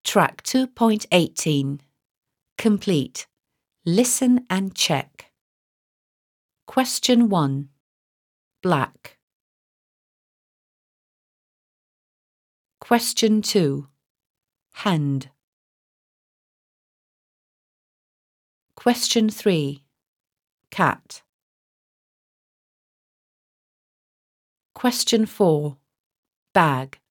Track 2.18. Complete. Listen and check. Question 1. Black. Question 2. Hand. Question 3. Cat. Question 4. Bag.